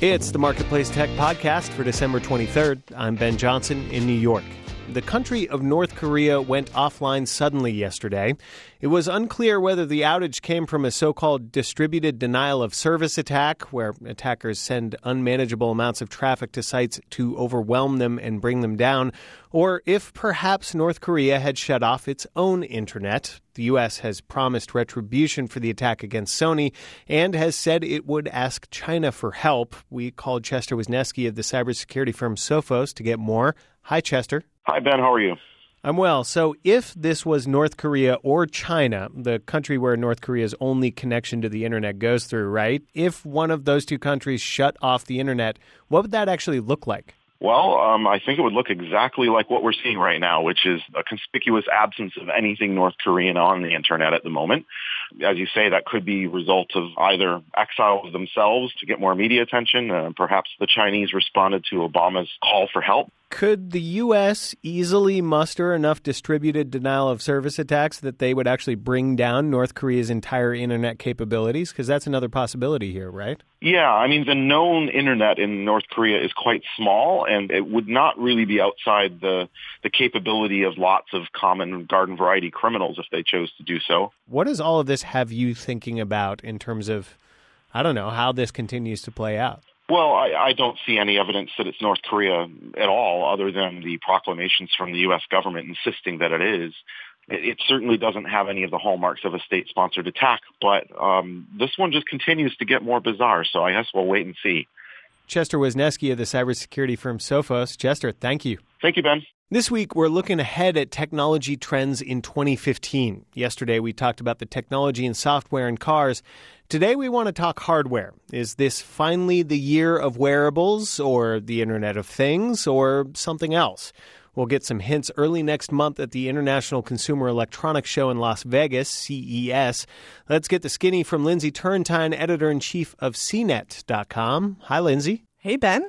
It's the Marketplace Tech Podcast for December 23rd. I'm Ben Johnson in New York. The country of North Korea went offline suddenly yesterday. It was unclear whether the outage came from a so-called distributed denial of service attack, where attackers send unmanageable amounts of traffic to sites to overwhelm them and bring them down, or if perhaps North Korea had shut off its own internet. The U.S. has promised retribution for the attack against Sony and has said it would ask China for help. We called Chester Wisniewski of the cybersecurity firm Sophos to get more. Hi, Chester. Hi, Ben. How are you? I'm well. So if this was North Korea or China, the country where North Korea's only connection to the internet goes through, right? If one of those two countries shut off the internet, what would that actually look like? Well, I think it would look exactly like what we're seeing right now, which is a conspicuous absence of anything North Korean on the internet at the moment. As you say, that could be a result of either exiles themselves to get more media attention. Perhaps the Chinese responded to Obama's call for help. Could the U.S. easily muster enough distributed denial of service attacks that they would actually bring down North Korea's entire internet capabilities? Because that's another possibility here, right? Yeah, I mean, the known internet in North Korea is quite small, and it would not really be outside the capability of lots of common garden variety criminals if they chose to do so. What does all of this have you thinking about in terms of, I don't know, how this continues to play out? Well, I don't see any evidence that it's North Korea at all, other than the proclamations from the U.S. government insisting that it is. It certainly doesn't have any of the hallmarks of a state-sponsored attack, but this one just continues to get more bizarre, so I guess we'll wait and see. Chester Wisniewski of the cybersecurity firm Sophos. Chester, thank you. Thank you, Ben. This week, we're looking ahead at technology trends in 2015. Yesterday, we talked about the technology and software in cars. Today, we want to talk hardware. Is this finally the year of wearables, or the Internet of Things, or something else? We'll get some hints early next month at the International Consumer Electronics Show in Las Vegas, CES. Let's get the skinny from Lindsay Turrentine, editor-in-chief of CNET.com. Hi, Lindsay. Hey, Ben.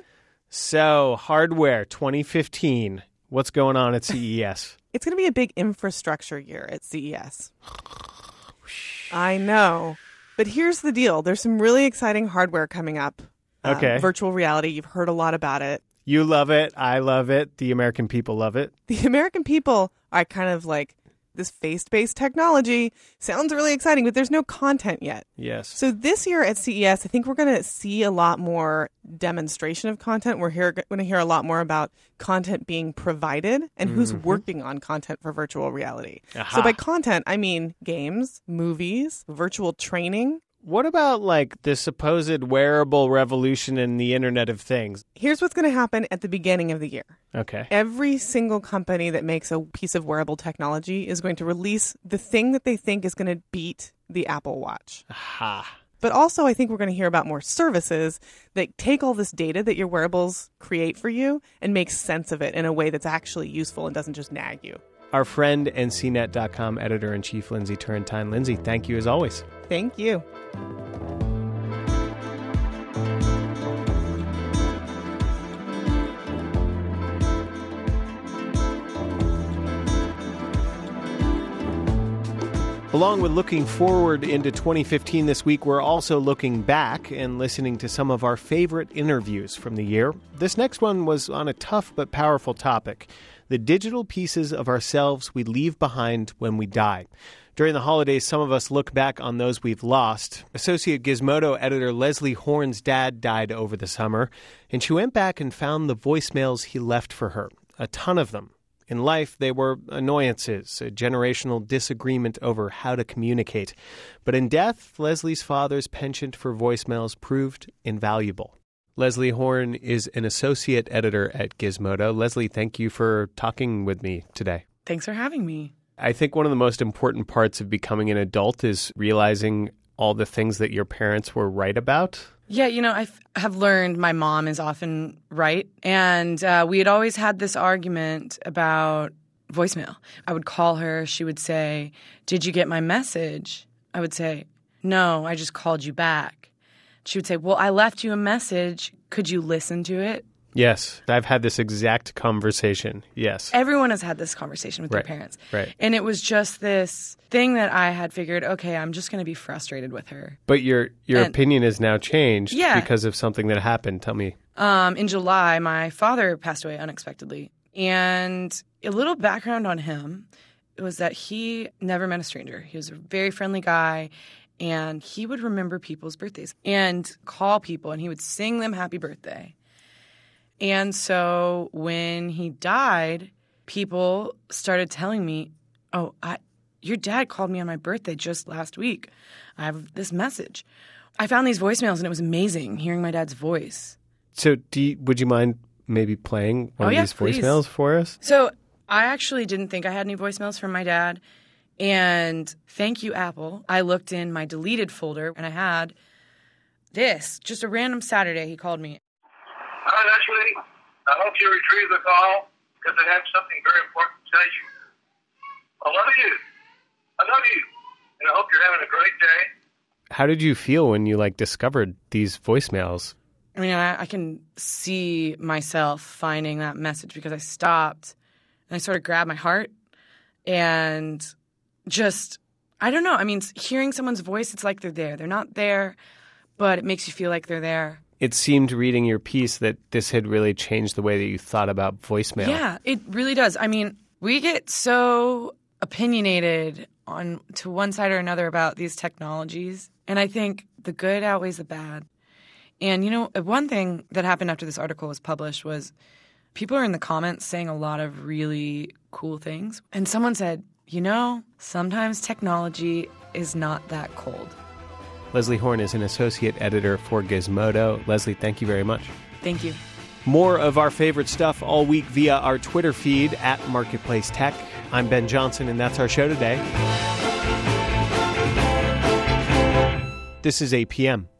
So, hardware 2015. What's going on at CES? It's going to be a big infrastructure year at CES. I know. But here's the deal. There's some really exciting hardware coming up. Okay. Virtual reality. You've heard a lot about it. You love it. I love it. The American people love it. The American people are kind of like, this face-based technology sounds really exciting, but there's no content yet. Yes. So this year at CES, I think we're going to see a lot more demonstration of content. We're going to hear a lot more about content being provided and who's working on content for virtual reality. Aha. So by content, I mean games, movies, virtual training. What about like the supposed wearable revolution in the Internet of Things? Here's what's going to happen at the beginning of the year. Okay. Every single company that makes a piece of wearable technology is going to release the thing that they think is going to beat the Apple Watch. Aha. But also, I think we're going to hear about more services that take all this data that your wearables create for you and make sense of it in a way that's actually useful and doesn't just nag you. Our friend and CNET.com editor-in-chief, Lindsay Turrentine. Lindsay, thank you as always. Thank you. Along with looking forward into 2015 this week, we're also looking back and listening to some of our favorite interviews from the year. This next one was on a tough but powerful topic: the digital pieces of ourselves we leave behind when we die. During the holidays, some of us look back on those we've lost. Associate Gizmodo editor Leslie Horn's dad died over the summer, and she went back and found the voicemails he left for her, a ton of them. In life, they were annoyances, a generational disagreement over how to communicate. But in death, Leslie's father's penchant for voicemails proved invaluable. Leslie Horn is an associate editor at Gizmodo. Leslie, thank you for talking with me today. Thanks for having me. I think one of the most important parts of becoming an adult is realizing all the things that your parents were right about. Yeah, I have learned my mom is often right. And we had always had this argument about voicemail. I would call her. She would say, "Did you get my message?" I would say, "No, I just called you back." She would say, "Well, I left you a message. Could you listen to it?" Yes, I've had this exact conversation. Yes. Everyone has had this conversation with their parents. Right. And it was just this thing that I had figured, okay, I'm just going to be frustrated with her. But your opinion has now changed because of something that happened. Tell me. In July, my father passed away unexpectedly. And a little background on him was that he never met a stranger. He was a very friendly guy, and he would remember people's birthdays and call people, and he would sing them happy birthday. And so when he died, people started telling me, your dad called me on my birthday just last week. I have this message. I found these voicemails, and it was amazing hearing my dad's voice. So would you mind maybe playing one of these voicemails for us? So I actually didn't think I had any voicemails from my dad. And thank you, Apple. I looked in my deleted folder, and I had this. Just a random Saturday, he called me. Hi, Leslie. I hope you retrieve the call because I have something very important to tell you. I love you. I love you. And I hope you're having a great day. How did you feel when you discovered these voicemails? I mean, I can see myself finding that message because I stopped and I sort of grabbed my heart and just, I don't know. I mean, hearing someone's voice, it's like they're there. They're not there, but it makes you feel like they're there. It seemed reading your piece that this had really changed the way that you thought about voicemail. Yeah, it really does. I mean, we get so opinionated to one side or another about these technologies, and I think the good outweighs the bad. And, one thing that happened after this article was published was people are in the comments saying a lot of really cool things. And someone said, sometimes technology is not that cold. Leslie Horn is an associate editor for Gizmodo. Leslie, thank you very much. Thank you. More of our favorite stuff all week via our Twitter feed at Marketplace Tech. I'm Ben Johnson, and that's our show today. This is APM.